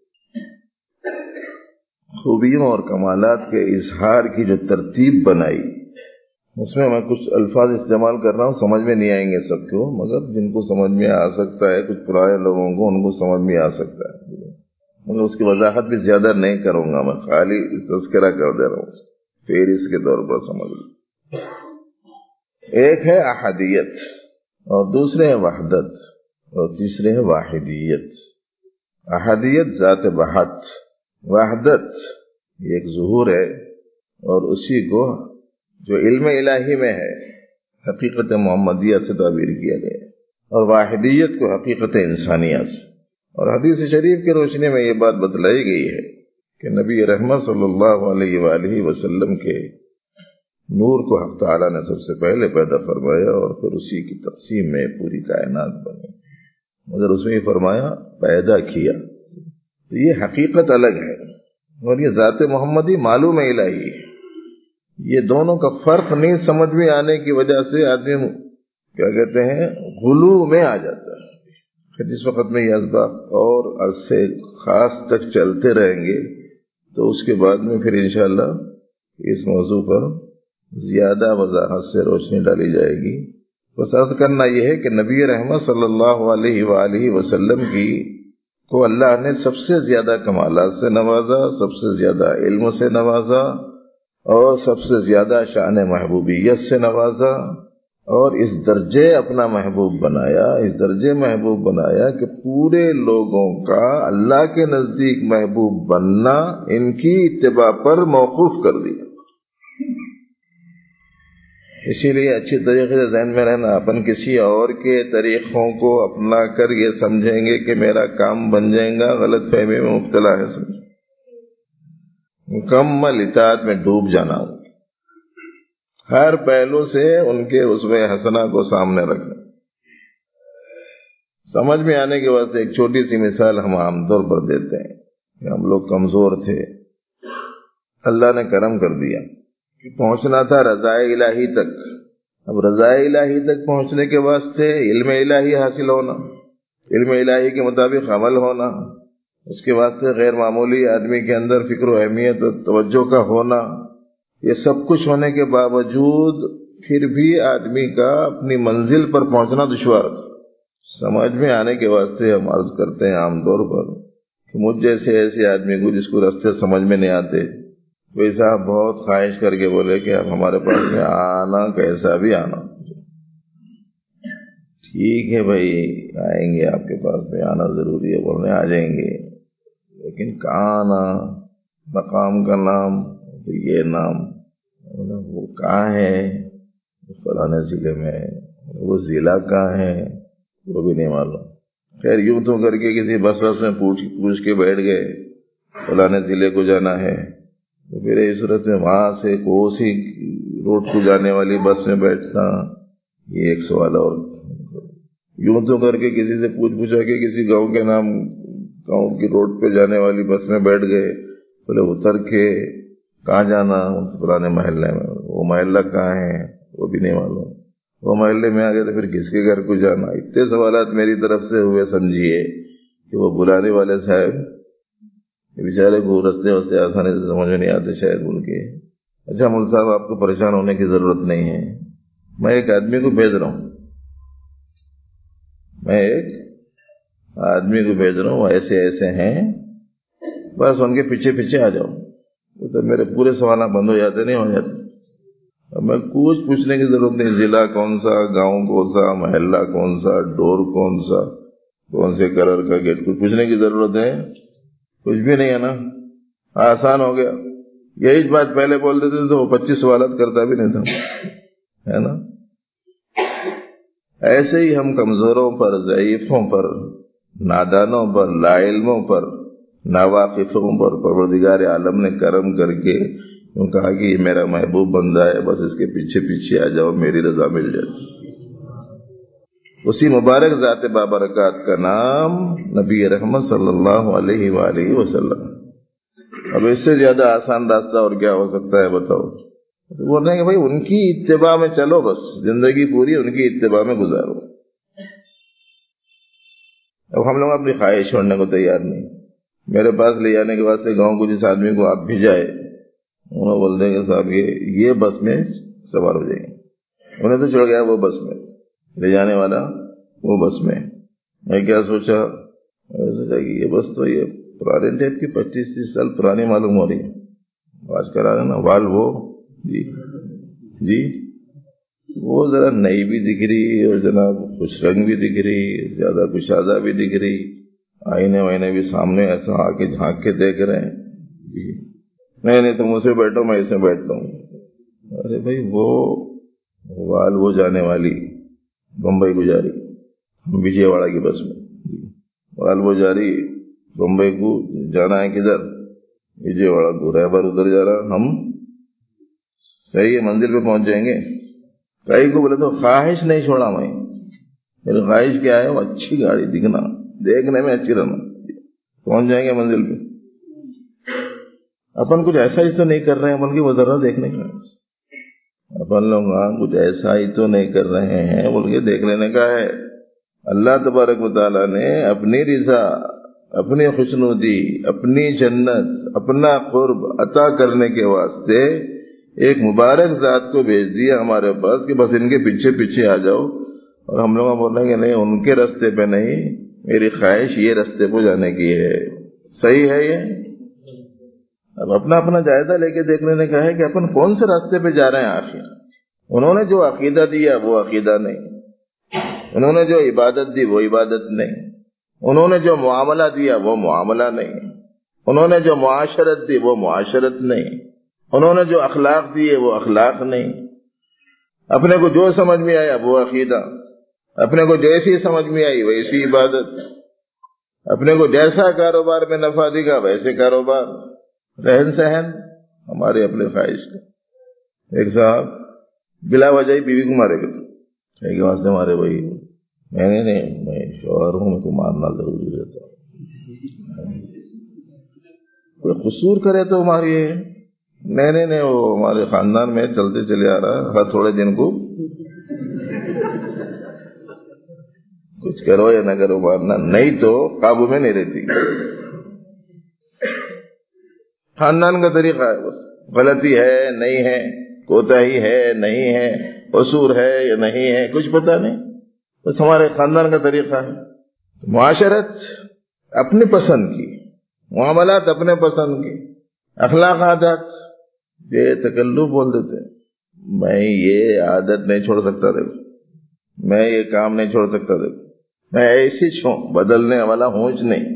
خوبیوں اور کمالات کے اظہار کی جو ترتیب بنائی، اس میں کچھ الفاظ استعمال کر رہا ہوں، سمجھ میں نہیں آئیں گے سب کو، مگر جن کو سمجھ میں آ سکتا ہے، کچھ پرانے لوگوں کو ان کو سمجھ میں آ سکتا ہے، مگر اس کی وضاحت بھی زیادہ نہیں کروں گا، میں خالی تذکرہ کر دے رہا ہوں، فہرست کے طور پر سمجھ لیں۔ ایک ہے احدیت، اور دوسرے ہے وحدت، اور تیسرے ہے واحدیت۔ احدیت ذات بحت، وحدت یہ ایک ظہور ہے، اور اسی کو جو علم الہی میں ہے حقیقت محمدیہ سے تعبیر کیا گیا ہے، اور واحدیت کو حقیقت انسانیہ سے۔ اور حدیث شریف کی روشنی میں یہ بات بتلائی گئی ہے کہ نبی رحمت صلی اللہ علیہ وآلہ وسلم کے نور کو حق تعالیٰ نے سب سے پہلے پیدا فرمایا، اور پھر اسی کی تقسیم میں پوری کائنات بنی، مگر اس میں یہ فرمایا پیدا کیا، تو یہ حقیقت الگ ہے، اور یہ ذات محمدی معلوم الہی ہے۔ یہ دونوں کا فرق نہیں سمجھ میں آنے کی وجہ سے آدمی کیا کہتے ہیں غلو میں آ جاتا ہے کہ جس وقت میں یہ اسباب اور عرصے خاص تک چلتے رہیں گے تو اس کے بعد میں پھر انشاءاللہ اس موضوع پر زیادہ وضاحت سے روشنی ڈالی جائے گی۔ بس عرض کرنا یہ ہے کہ نبی رحمت صلی اللہ علیہ وآلہ وسلم کو اللہ نے سب سے زیادہ کمالات سے نوازا، سب سے زیادہ علم سے نوازا، اور سب سے زیادہ شان محبوبیت سے نوازا، اور اس درجے اپنا محبوب بنایا، اس درجے محبوب بنایا کہ پورے لوگوں کا اللہ کے نزدیک محبوب بننا ان کی اتباع پر موقوف کر دیا۔ اسی لیے اچھی طریقے سے ذہن میں رہنا، اپن کسی اور کے طریقوں کو اپنا کر یہ سمجھیں گے کہ میرا کام بن جائے گا، غلط فہمی میں مبتلا ہے، سمجھ مکمل اطاعت میں ڈوب جانا، ہر پہلو سے ان کے اسوہ حسنہ کو سامنے رکھنا۔ سمجھ میں آنے کے واسطے ایک چھوٹی سی مثال ہم عام طور پر دیتے ہیں کہ ہم لوگ کمزور تھے، اللہ نے کرم کر دیا، پہنچنا تھا رضا الہی تک۔ اب رضا الہی تک پہنچنے کے واسطے علم الہی حاصل ہونا، علم الہی کے مطابق عمل ہونا، اس کے واسطے غیر معمولی آدمی کے اندر فکر و اہمیت و توجہ کا ہونا، یہ سب کچھ ہونے کے باوجود پھر بھی آدمی کا اپنی منزل پر پہنچنا دشوار تھا۔ سمجھ میں آنے کے واسطے ہم عرض کرتے ہیں عام طور پر کہ مجھ جیسے ایسے آدمی کو جس کو راستے سمجھ میں نہیں آتے، کوئی صاحب بہت خواہش کر کے بولے کہ اب ہمارے پاس میں آنا، کیسا بھی آنا، ٹھیک ہے بھائی آئیں گے آپ کے پاس میں, آنا ضروری ہے, بولنے آ جائیں گے, لیکن کہاں آنا, مقام کا نام تو یہ نام, وہ کہاں ہے, فلانے ضلع میں, وہ ضلع کہاں ہے وہ بھی نہیں معلوم. خیر یوں تو کر کے کسی بس میں پوچھ کے بیٹھ گئے فلانے ضلع کو جانا ہے, تو پھر اس صورت میں وہاں سے کوسی روڈ کو جانے والی بس میں بیٹھنا یہ ایک سوال. اور یوں تو کر کے کسی سے پوچھا کہ کسی گاؤں کے نام, گاؤں کی روڈ پہ جانے والی بس میں بیٹھ گئے, بولے اتر کے کہاں جانا, پرانے محلے میں, وہ محلہ کہاں ہے وہ بھی نہیں معلوم, وہ محلے میں آ گئے تو پھر کس کے گھر کو جانا. اتنے سوالات میری طرف سے ہوئے, سمجھیے کہ وہ بلانے والے صاحب بیچارے کو رستے وستے آسانی سے سمجھ نہیں آتے شاید بول کے, اچھا مول صاحب آپ کو پریشان ہونے کی ضرورت نہیں ہے, میں ایک آدمی کو بھیج رہا ہوں, میں ایک آدمی کو بھیج رہا ہوں, ایسے ایسے ہیں, بس ان کے پیچھے پیچھے آ جاؤ. وہ تو میرے پورے سوالات بند ہو جاتے, نہیں ہو جاتے. اب میں کچھ پوچھنے کی ضرورت نہیں, ضلع کون سا, گاؤں کون سا, محلہ کون سا, ڈور کون سا, کون سے کلر کا گیٹ, کچھ پوچھنے کی ضرورت ہے کچھ بھی نہیں ہے نا, آسان ہو گیا. یہی بات پہلے بول دیتے تھے تو وہ 25 سوالات کرتا بھی نہیں تھا, ہے نا. ایسے ہی ہم کمزوروں پر, ضعیفوں پر, نادانوں پر, لا علموں پر, ناواقفوں پر پروردگار عالم نے کرم کر کے یوں کہا کہ یہ میرا محبوب بندہ ہے, بس اس کے پیچھے پیچھے آ جاؤ, میری رضا مل جاتی. اسی مبارک ذات بابرکات کا نام نبی رحمت صلی اللہ علیہ وآلہ وسلم. اب اس سے زیادہ آسان راستہ اور کیا ہو سکتا ہے بتاؤ. بول رہے ہیں کہ بھائی ان کی اتباع میں چلو, بس زندگی پوری ان کی اتباع میں گزارو. اب ہم لوگ اپنی خواہش چھوڑنے کو تیار نہیں. میرے پاس لے جانے کے بعد سے گاؤں کو جس آدمی کو آپ بھیجائے, انہوں بول دیں گے صاحب یہ بس میں سوار ہو جائیں گے. انہیں تو چڑھ گیا وہ بس میں, لے جانے والا وہ بس میں. میں کیا سوچا کہ یہ بس تو یہ پرانے ٹائپ کی 25-30 سال پرانی معلوم ہو رہی ہے. آج کل آ رہا نا والوو, جی وہ ذرا نئی بھی دکھ رہی اور جناب خوش رنگ بھی دکھ رہی, زیادہ کشادہ بھی دکھ رہی, آئینے وائنے بھی سامنے ایسا آ کے جھانک کے دیکھ رہے ہیں. جی نہیں تم اسے بیٹھو, میں اسے بیٹھتا ہوں. ارے بھائی وہ والوو جانے والی بمبئی کو جا رہی, ہم وجے واڑا کی بس میں, والوو جا رہی بمبئی کو, جانا ہے کدھر, وجے واڑا کو. رہبر ادھر جا رہا, ہم صحیح ہے منزل پہ پہنچ جائیں گے. کئی کو بولے تو خواہش نہیں چھوڑا میں, میری خواہش کیا ہے, وہ اچھی گاڑی دکھنا, دیکھنے میں اچھی رہنا, پہنچ جائیں گے منزل پہ. اپن کچھ ایسا ہی تو نہیں کر رہے ہیں بلکہ وہ ذرا دیکھنے کا, اپن لوگ کچھ ایسا ہی تو نہیں کر رہے ہیں بلکہ دیکھ لینے کا ہے. اللہ تبارک و تعالیٰ نے اپنی رضا, اپنی خوشنودی, اپنی جنت, اپنا قرب عطا کرنے کے واسطے ایک مبارک ذات کو بھیج دیا ہمارے پاس کہ بس ان کے پیچھے پیچھے آ جاؤ. اور ہم لوگ بول رہے ہیں کہ نہیں, ان کے راستے پہ نہیں, میری خواہش یہ راستے پہ جانے کی ہے. صحیح ہے یہ. اب اپنا اپنا جائزہ لے کے دیکھ لینے کا ہے کہ اپن کون سے راستے پہ جا رہے ہیں. آخر انہوں نے جو عقیدہ دیا وہ عقیدہ نہیں, انہوں نے جو عبادت دی وہ عبادت نہیں, انہوں نے جو معاملہ دیا وہ معاملہ نہیں, انہوں نے جو معاشرت دی وہ معاشرت نہیں, انہوں نے جو اخلاق دیے وہ اخلاق نہیں. اپنے کو جو سمجھ میں آیا وہ عقیدہ, اپنے کو جیسی سمجھ میں آئی ویسی عبادت, اپنے کو جیسا کاروبار میں نفع دکھا ویسے کاروبار, رہن سہن ہمارے اپنے خواہش کا. ایک صاحب بلا وجہ ہی بیوی کو مارے گئے, ایک واسطے مارے بھائی, نہیں میں شوہر ہوں, میں کو مارنا ضروری رہتا. کوئی قصور کرے تو ماریے, نہیں وہ ہمارے خاندان میں چلتے چلے آ رہا, ہر تھوڑے دن کو کچھ کرو یا نہ کرو مارنا, نہیں تو قابو میں نہیں رہتی. خاندان کا طریقہ ہے, بس غلطی ہے نہیں ہے, کوتاہی ہے نہیں ہے, قصور ہے یا نہیں ہے, کچھ پتہ نہیں, بس ہمارے خاندان کا طریقہ ہے. معاشرت اپنی پسند کی, معاملات اپنے پسند کی, اخلاق عادت یہ تکلف بول دیتے. میں یہ عادت نہیں چھوڑ سکتا, دیکھو میں یہ کام نہیں چھوڑ سکتا، دیکھ میں ایسی ہوں، بدلنے والا ہوں نہیں،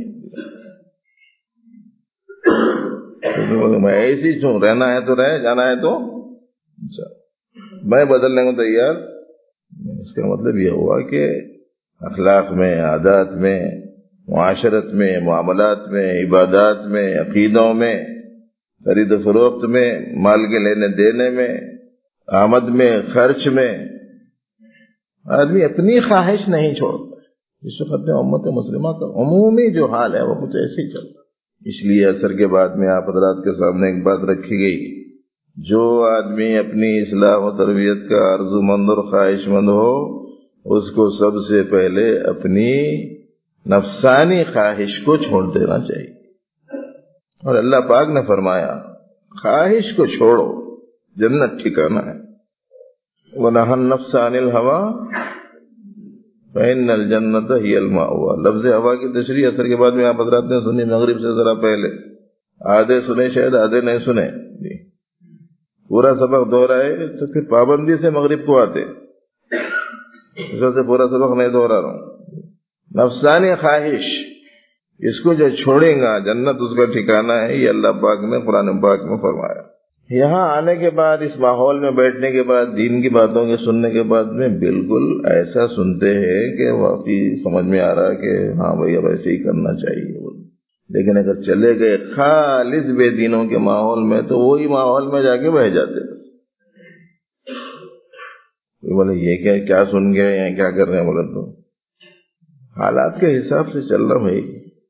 میں ایسی ہوں، رہنا ہے تو رہے، جانا ہے تو میں بدلنے کو تیار۔ اس کا مطلب یہ ہوا کہ اخلاق میں، عادات میں، معاشرت میں، معاملات میں، عبادات میں، عقیدوں میں، خرید و فروخت میں، مال کے لینے دینے میں، آمد میں، خرچ میں، آدمی اپنی خواہش نہیں چھوڑتا۔ اس وقت میں امت مسلمہ کا عمومی جو حال ہے وہ کچھ ایسے ہی چلتا۔ اس لیے عصر کے بعد میں آپ حضرات کے سامنے ایک بات رکھی گئی، جو آدمی اپنی اصلاح و تربیت کا آرزو مند اور خواہش مند ہو، اس کو سب سے پہلے اپنی نفسانی خواہش کو چھوڑ دینا چاہیے۔ اور اللہ پاک نے فرمایا خواہش کو چھوڑو، جنت ٹھکانا ہے۔ وَنَهَى النَّفْسَ عَنِ الْهَوَىٰ فَإِنَّ الْجَنَّةَ هِيَ الْمَأْوَىٰ۔ لفظ ہوا کی تشریح اثر کے بعد میں آپ حضرات نے سنی، مغرب سے ذرا پہلے، آدھے سنے شاید آدھے نہیں سنے، پورا سبق دہرائے تو پھر پابندی سے مغرب کو آتے، اس وجہ سے پورا سبق نہیں دہرا رہا ہوں۔ نفسانی خواہش، اس کو جو چھوڑیں گا جنت اس کا ٹھکانہ ہے، یہ اللہ پاک نے قرآن پاک میں فرمایا۔ یہاں آنے کے بعد، اس ماحول میں بیٹھنے کے بعد، دین کی باتوں کے سننے کے بعد میں بالکل ایسا سنتے ہیں کہ واقعی سمجھ میں آ رہا ہے کہ ہاں بھائی اب ایسے ہی کرنا چاہیے، لیکن اگر چلے گئے خالص بے دینوں کے ماحول میں تو وہی ماحول میں جا کے بہ جاتے۔ بس بولے یہ کیا سن گئے ہیں، کیا کر رہے ہیں؟ بولے تو حالات کے حساب سے چلنا بھائی،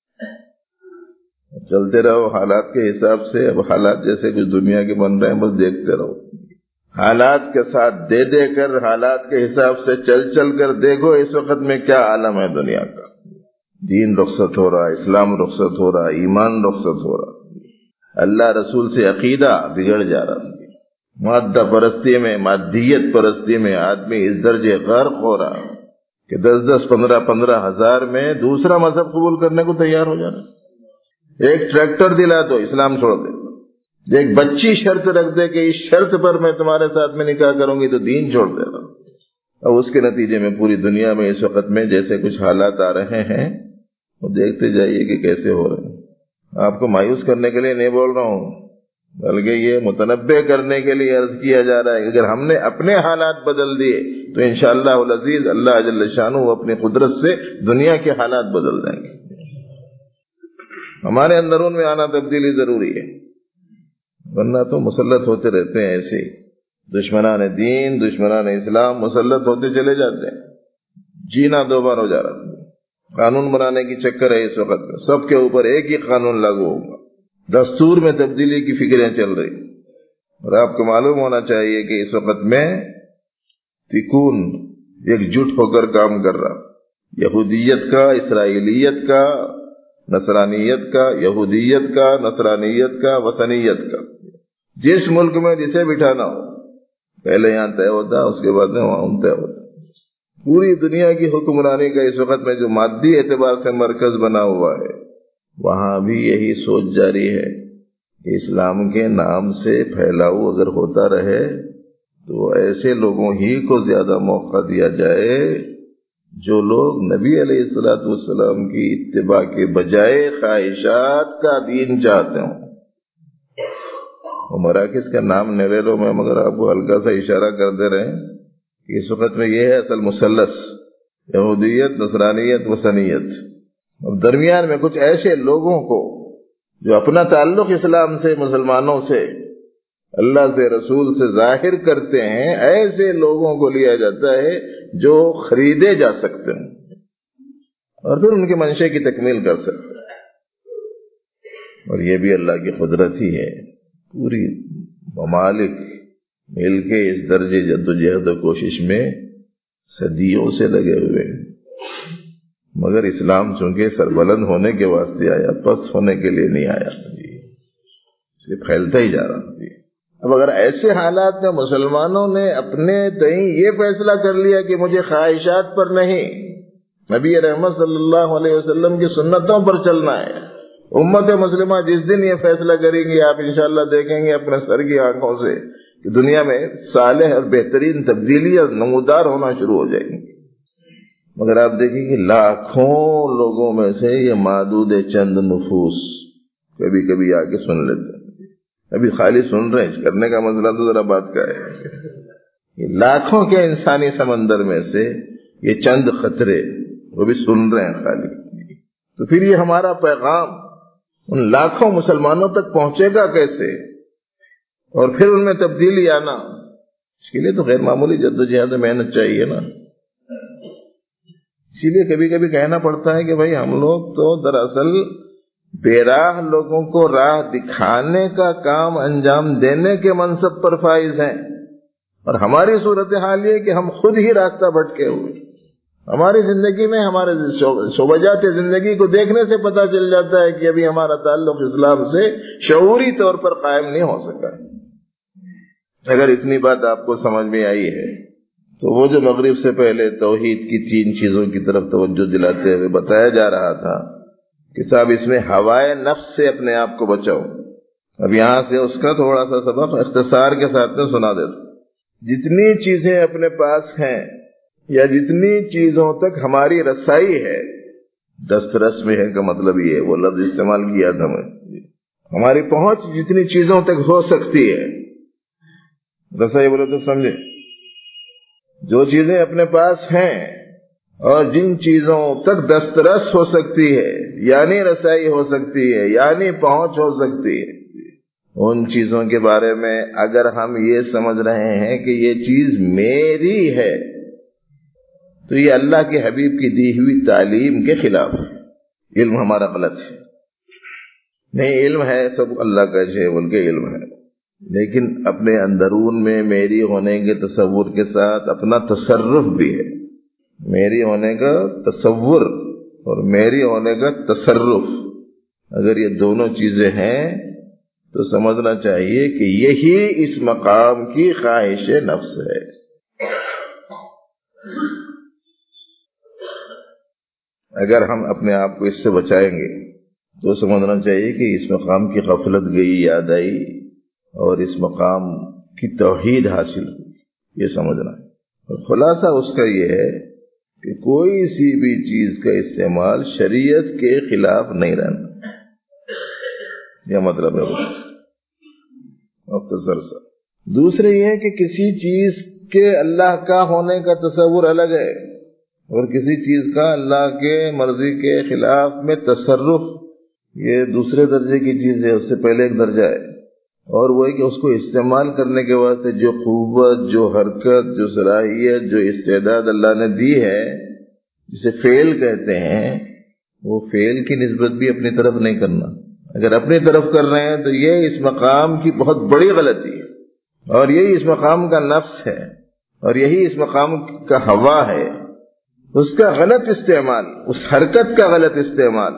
چلتے رہو حالات کے حساب سے۔ اب حالات جیسے کچھ دنیا کے بن رہے ہیں بس دیکھتے رہو، حالات کے ساتھ دے دے کر، حالات کے حساب سے چل چل کر دیکھو اس وقت میں کیا عالم ہے دنیا کا۔ دین رخصت ہو رہا، اسلام رخصت ہو رہا، ایمان رخصت ہو رہا، اللہ رسول سے عقیدہ بگڑ جا رہا، مادہ پرستی میں، مادیت پرستی میں آدمی اس درجے غرق ہو رہا کہ 10 15 ہزار میں دوسرا مذہب قبول کرنے کو تیار ہو جا رہا۔ ایک ٹریکٹر دلا تو اسلام چھوڑ دے، ایک بچی شرط رکھ دے کہ اس شرط پر میں تمہارے ساتھ میں نکاح کروں گی تو دین چھوڑ دے گا۔ اور اس کے نتیجے میں پوری دنیا میں اس وقت میں جیسے کچھ حالات آ رہے ہیں وہ دیکھتے جائیے کہ کیسے ہو رہے ہیں۔ آپ کو مایوس کرنے کے لیے نہیں بول رہا ہوں، بلکہ یہ متنبع کرنے کے لیے عرض کیا جا رہا ہے کہ اگر ہم نے اپنے حالات بدل دیے تو انشاءاللہ العزیز اللہ جل شانہ اپنی قدرت سے دنیا کے حالات بدل دیں گے۔ ہمارے اندرون میں آنا تبدیلی ضروری ہے، ورنہ تو مسلط ہوتے رہتے ہیں ایسے ہی، دشمنان دین، دشمنان اسلام مسلط ہوتے چلے جاتے ہیں، جینا دو بار ہو جا رہا ہے۔ قانون بنانے کی چکر ہے اس وقت میں، سب کے اوپر ایک ہی قانون لاگو ہوگا، دستور میں تبدیلی کی فکریں چل رہی، اور آپ کو معلوم ہونا چاہیے کہ اس وقت میں تکون ایک جٹ ہو کر کام کر رہا، یہودیت کا، اسرائیلیت کا، نصرانیت کا، یہودیت کا، نصرانیت کا، وثنیت کا، جس ملک میں جسے بٹھانا ہو پہلے یہاں طے ہوتا، اس کے بعد میں وہاں طے ہوتا۔ پوری دنیا کی حکمرانی کا اس وقت میں جو مادی اعتبار سے مرکز بنا ہوا ہے، وہاں بھی یہی سوچ جاری ہے کہ اسلام کے نام سے پھیلاؤ اگر ہوتا رہے تو ایسے لوگوں ہی کو زیادہ موقع دیا جائے جو لوگ نبی علیہ الصلوۃ والسلام کی اتباع کے بجائے خواہشات کا دین چاہتے ہوں۔ وہ مراکز کا نام نہیں لے لو، میں مگر آپ کو ہلکا سا اشارہ کر دے رہے ہیں کہ اس وقت میں یہ ہے اصل مثلث، یہودیت، نصرانیت، وثنیت۔ اب درمیان میں کچھ ایسے لوگوں کو جو اپنا تعلق اسلام سے، مسلمانوں سے، اللہ سے، رسول سے ظاہر کرتے ہیں، ایسے لوگوں کو لیا جاتا ہے جو خریدے جا سکتے ہیں اور پھر ان کے منشے کی تکمیل کر سکتے ہیں۔ اور یہ بھی اللہ کی قدرت ہی ہے، پوری ممالک مل کے اس درجے جدوجہد و کوشش میں صدیوں سے لگے ہوئے ہیں، مگر اسلام چونکہ سربلند ہونے کے واسطے آیا، پست ہونے کے لیے نہیں آیا، اس لیے پھیلتا ہی جا رہا ہے۔ اب اگر ایسے حالات میں مسلمانوں نے اپنے تئیں یہ فیصلہ کر لیا کہ مجھے خواہشات پر نہیں، نبی رحمت صلی اللہ علیہ وسلم کی سنتوں پر چلنا ہے، امت مسلمہ جس دن یہ فیصلہ کریں گی، آپ انشاءاللہ دیکھیں گے اپنے سر کی آنکھوں سے کہ دنیا میں صالح اور بہترین تبدیلیاں نمودار ہونا شروع ہو جائیں گی۔ مگر آپ دیکھیں کہ لاکھوں لوگوں میں سے یہ معدود چند نفوس کبھی کبھی آ کے سن لیتے ہیں. ابھی خالی سن رہے ہیں، کرنے کا مسئلہ تو ذرا بات کا ہے. یہ لاکھوں کے انسانی سمندر میں سے یہ چند خطرے وہ بھی سن رہے ہیں خالی. تو پھر یہ ہمارا پیغام ان لاکھوں مسلمانوں تک پہنچے گا کیسے؟ اور پھر ان میں تبدیلی آنا، اس کے لیے تو غیر معمولی جدوجہد محنت چاہیے نا. اسی لیے کبھی کبھی کہنا پڑتا ہے کہ بھائی ہم لوگ تو دراصل بے راہ لوگوں کو راہ دکھانے کا کام انجام دینے کے منصب پر فائز ہیں، اور ہماری صورتحال یہ کہ ہم خود ہی راستہ بھٹکے ہوئے. ہماری زندگی میں ہمارے شعبجات زندگی کو دیکھنے سے پتہ چل جاتا ہے کہ ابھی ہمارا تعلق اسلام سے شعوری طور پر قائم نہیں ہو سکا. اگر اتنی بات آپ کو سمجھ میں آئی ہے تو وہ جو مغرب سے پہلے توحید کی 3 چیزوں کی طرف توجہ دلاتے ہوئے بتایا جا رہا تھا کہ صاحب اس میں ہوائے نفس سے اپنے آپ کو بچاؤ. اب یہاں سے اس کا تھوڑا سا سبق اختصار کے ساتھ میں سنا دیتا. جتنی چیزیں اپنے پاس ہیں یا جتنی چیزوں تک ہماری رسائی ہے، دسترس میں ہے کا مطلب یہ وہ لفظ استعمال کیا تھا میں، ہماری پہنچ جتنی چیزوں تک ہو سکتی ہے، رسائی بولے تو سمجھے، جو چیزیں اپنے پاس ہیں اور جن چیزوں تک دسترس ہو سکتی ہے، یعنی رسائی ہو سکتی ہے، یعنی پہنچ ہو سکتی ہے، ان چیزوں کے بارے میں اگر ہم یہ سمجھ رہے ہیں کہ یہ چیز میری ہے تو یہ اللہ کے حبیب کی دی ہوئی تعلیم کے خلاف ہے. علم ہمارا غلط ہے. نہیں، علم ہے سب اللہ کا ہے، بول کے علم ہے، لیکن اپنے اندرون میں میری ہونے کے تصور کے ساتھ اپنا تصرف بھی ہے. میری ہونے کا تصور اور میری ہونے کا تصرف، اگر یہ دونوں چیزیں ہیں تو سمجھنا چاہیے کہ یہی اس مقام کی خواہش نفس ہے. اگر ہم اپنے آپ کو اس سے بچائیں گے تو سمجھنا چاہیے کہ اس مقام کی غفلت گئی، یاد آئی، اور اس مقام کی توحید حاصل ہوئی، یہ سمجھنا ہے. اور خلاصہ اس کا یہ ہے کہ کوئی سی بھی چیز کا استعمال شریعت کے خلاف نہیں رہنا، یہ مطلب ہے مختصر سا. دوسرے یہ ہے کہ کسی چیز کے اللہ کا ہونے کا تصور الگ ہے، اور کسی چیز کا اللہ کے مرضی کے خلاف میں تصرف یہ دوسرے درجے کی چیز ہے، اس سے پہلے ایک درجہ ہے، اور وہ ہے کہ اس کو استعمال کرنے کے واسطے جو قوت، جو حرکت، جو صلاحیت، جو استعداد اللہ نے دی ہے، جسے فعل کہتے ہیں، وہ فعل کی نسبت بھی اپنی طرف نہیں کرنا. اگر اپنی طرف کر رہے ہیں تو یہ اس مقام کی بہت بڑی غلطی ہے، اور یہی اس مقام کا نفس ہے، اور یہی اس مقام کا ہوا ہے. اس کا غلط استعمال، اس حرکت کا غلط استعمال،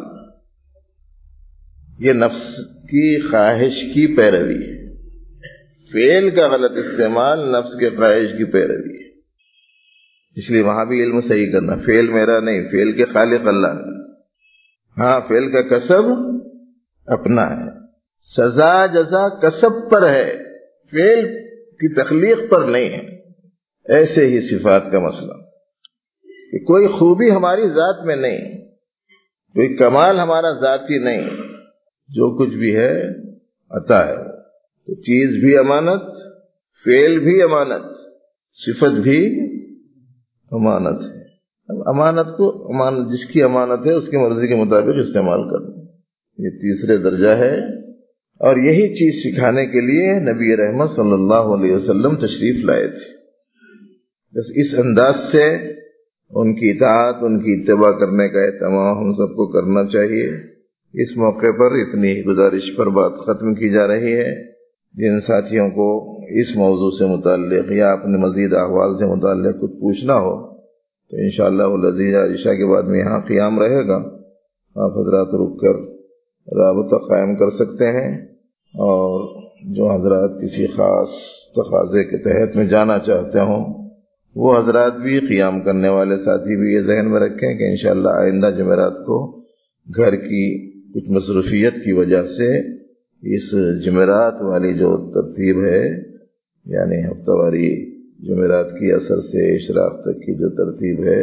یہ نفس کی خواہش کی پیروی ہے. فعل کا غلط استعمال نفس کے خواہش کی پیروی ہے. اس لیے وہاں بھی علم صحیح کرنا، فعل میرا نہیں، فعل کے خالق اللہ ہے. ہاں، فعل کا کسب اپنا ہے، سزا جزا کسب پر ہے، فعل کی تخلیق پر نہیں ہے. ایسے ہی صفات کا مسئلہ کہ کوئی خوبی ہماری ذات میں نہیں، کوئی کمال ہمارا ذاتی نہیں، جو کچھ بھی ہے عطا ہے. تو چیز بھی امانت، فعل بھی امانت، صفت بھی امانت ہے. اب امانت کو جس کی امانت ہے اس کی مرضی کے مطابق استعمال کرنا، یہ تیسرے درجہ ہے. اور یہی چیز سکھانے کے لیے نبی رحمت صلی اللہ علیہ وسلم تشریف لائے تھے. بس اس انداز سے ان کی اطاعت، ان کی اتباع کرنے کا اہتمام ہم سب کو کرنا چاہیے. اس موقع پر اتنی گزارش پر بات ختم کی جا رہی ہے. جن ساتھیوں کو اس موضوع سے متعلق یا اپنے مزید احوال سے متعلق کچھ پوچھنا ہو تو انشاءاللہ العزیز عشاء کے بعد میں یہاں قیام رہے گا، آپ حضرات رک کر رابطہ قائم کر سکتے ہیں. اور جو حضرات کسی خاص تقاضے کے تحت میں جانا چاہتے ہوں وہ حضرات بھی، قیام کرنے والے ساتھی بھی یہ ذہن میں رکھیں کہ انشاءاللہ آئندہ جمعرات کو گھر کی کچھ مصروفیت کی وجہ سے اس جمعرات والی جو ترتیب ہے، یعنی ہفتہ واری جمعرات کی اثر سے اشراق تک کی جو ترتیب ہے،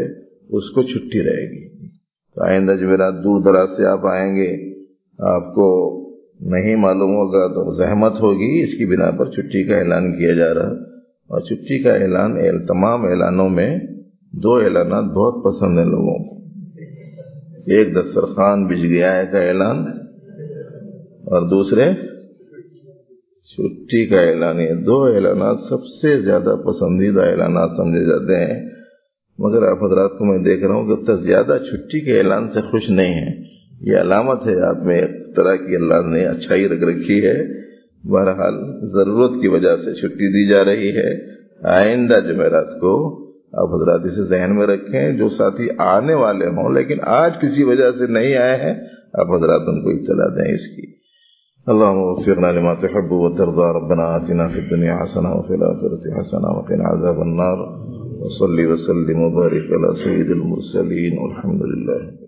اس کو چھٹی رہے گی. تو آئندہ جمعرات دور دراز سے آپ آئیں گے, آپ کو نہیں معلوم ہوگا تو زحمت ہوگی, اس کی بنا پر چھٹی کا اعلان کیا جا رہا. اور چھٹی کا اعلان تمام اعلانوں میں 2 اعلانات بہت پسند ہیں لوگوں کو. ایک دسترخوان بچھ گیا ہے کا اعلان, اور دوسرے چھٹی کا اعلان. یہ 2 اعلانات سب سے زیادہ پسندیدہ اعلانات سمجھے جاتے ہیں. مگر آپ حضرات کو میں دیکھ رہا ہوں کہ اتنا زیادہ چھٹی کے اعلان سے خوش نہیں ہیں. یہ علامت ہے آپ میں ایک طرح کی اللہ نے اچھائی رکھ رکھی ہے. بہرحال ضرورت کی وجہ سے چھٹی دی جا رہی ہے. آئندہ جمعرات کو آپ حضرات اسے ذہن میں رکھیں. جو ساتھی آنے والے ہوں لیکن آج کسی وجہ سے نہیں آئے ہیں, آپ حضرات ان کو اطلاع دیں اس کی. اللهم وفقنا لما تحب وترضى. ربنا آتنا في الدنيا حسنة وفي الآخرة حسنة وقنا عذاب النار. وصلي وسلم وبارك على سيد المرسلين والحمد لله.